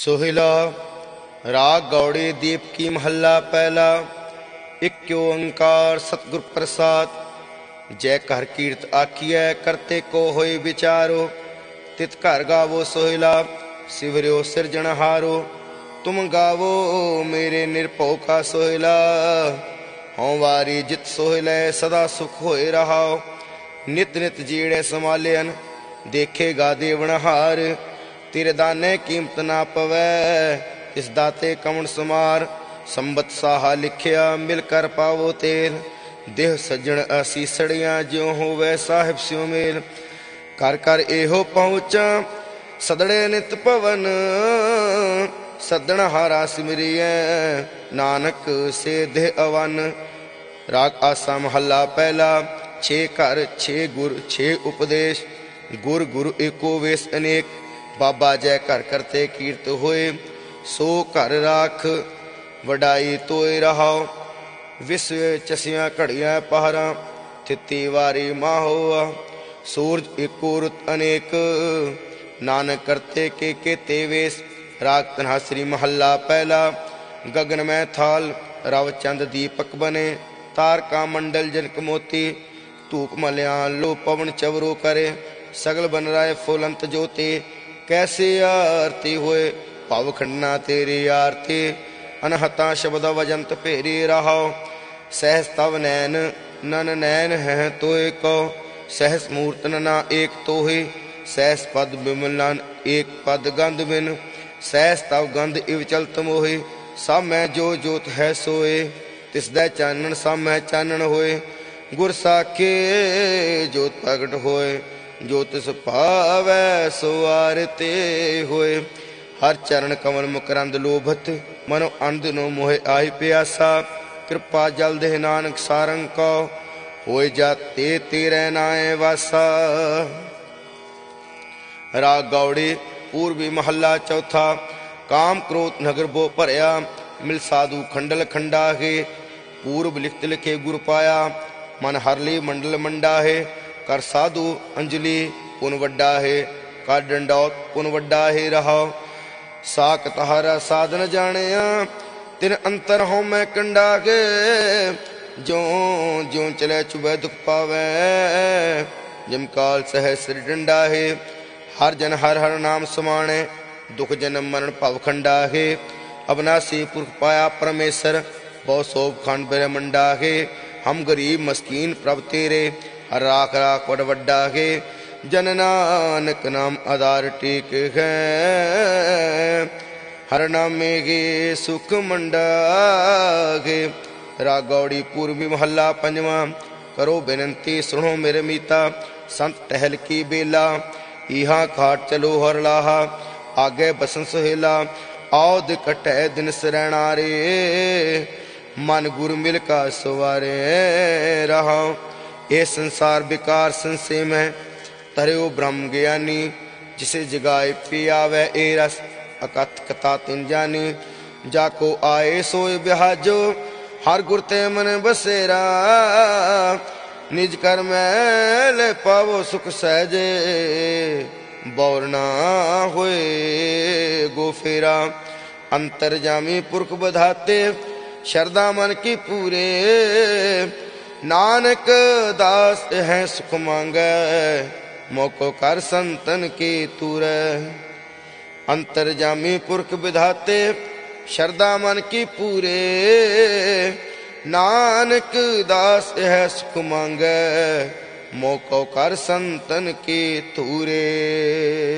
सोहिला राग गौड़ी दीप की महला पहला। एक ओंकार सतगुर प्रसाद। जय कर कीर्त आखिए करते को होई विचारो। तित घर गावो सोहिला सिवरियो सिरजनहारो। तुम गावो मेरे निर्भौ का सोहिला। हों वारी जित सोहिले सदा सुख होए रहाओ। नित नित जीड़े संभालियन देखेगा देवनहार। तेरे दाने कीमत ना पवै इस दाते कमण सुमार। संबत साहा लिखिया मिल कर पावो तेल। देह सज्जन असीसड़ियां ज्यों होवै साहिब स्यों मेल। कर कर एहो पहुँचा सदड़े नित पवन। सदन हारा सिमरिय नानक से देह अवन। राग आसा महला पहला। छे घर छे गुर छे उपदेश। गुर गुरु एको वेश अनेक। बाबा जय कर करते कीर्त होए। सो घर राख वडाई तोय रहाओ। विश्व चसियां घड़ियां पहरा थिती वारी माहोआ। सूरज एको रुत अनेक नानक करते के तेवेश। राग तन्हासरी महला पहला। गगन में थाल रव चंद दीपक बने। तारका मंडल जनक मोती। धूप मल्या लो पवन चवरो करे। सगल बन राय फुलंत ज्योति। कैसे आरती होए भव खंडना तेरी आरती। अनहता शब्द वजंत फेरी रहाओ। सहस तव नैन नन नैन है तोय को। सहस मूर्त नना एक तोहि। सहस पद बिमल नन एक पद गंध बिन। सहस तव गंध इव चलत मोहि। सब मैं जो जोत है सोए। तिसदै चानन सब मैं चानन होए। गुर साखे जोत प्रगट होए। जो तिस पावै सो आरते होए। हर चरण कमल मुकरंद लोभत। मनो अंध नो मोहे आहि प्यासा। कृपा जल देह नानक सारंग को। होए जाते तेरे नाए वासा। राग गौड़ी पूर्वी महला चौथा। काम क्रोध नगर बो भरया। मिल साधु खंडल खंडा है। पूर्व लिखत लिखे गुर पाया। मन हरली मंडल मंडा है। कर साधु अंजलि पुन वड्डा है। कर डंडौत पुन वड्डा है रहाओ। साक तहारा साधन जानिया। तिन अंतर हो मैं कंडा के। ज्यों ज्यों चले चुबे दुख पावे। जिम काल सह सिर डंडा है। हर जन हर हर नाम समाने। दुख जन्म मरण भव खंडा है। अविनाशी पुरख पाया परमेश्वर। बहु सोभ खंड ब्रह्मंडा है। हम गरीब मस्कीन प्रभ तेरे। राख राख वड वड्डा है। जन नानक नाम आधार टेक है। हर नामे गे सुख मंडा है। राग गौड़ी पूर्वी महला पंजवा। करो बेनती सुनो मेरे मीता। संत टहल की बेला। इहा खाट चलो हर लाहा। आगे बसन सुहेला। औद कटै दिन सरैणा रे। मन गुरु मिल का सवारे रहा। ये संसार विकार संशय में तरियो ब्रह्म ज्ञानी। जिसे जगाए पियावे ए रस अकथ कथा तिन जानी। जाको आए सोए बिहाजो। हर गुर ते मन बसेरा। निज कर मैल पावो सुख सहजे। बौरना होए गो फेरा। अंतर जामी पुरख बधाते। शरदा मन की पूरे। नानक दास है सुख मांगे। मोको कर संतन की तूरे। अंतर जामी पुरख विधाते। शरदा मन की पूरे। नानक दास है सुख मांगे। मोको कर संतन की तूरे।